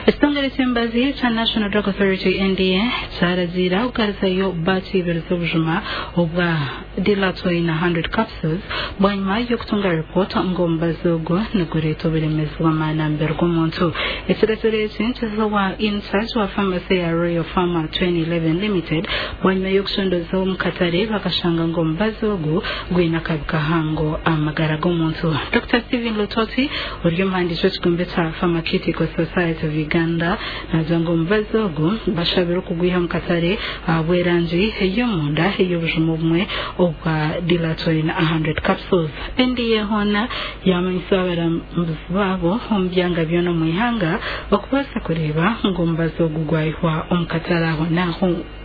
Estongere Timbazi, National Drug Authority NDA, Sarazira, Ukarasayo, Bati, Verzubjuma, Oba, Dilatoin 100 capsules, Boima, Yoktunga report, Ngombazogo, Nagureto, Vilemezwama, and Bergomonto. It's a resident in charge of Pharmacy Royal Pharma 2011 Limited, Boima Yoksundo Zom Katare, Vakashanga Ngombazogo, Gwina Kabkahango, Amagaragomonto. Dr. Stephen Lototi, Urium Research Gumbeta Pharmaceutical Society of Uganda, Nazango Mbazogo, Bashabiro Kugwiham Katare, Weranji, Yomunda, Yobumwe, Oba Dilatoin 100 capsules. NDA Hona, Yamansawara Mzwago, Humbianga Biono Muihanga, Okwasa Kureba, Ngombazogo Gwaihwa, Omkatara Hona,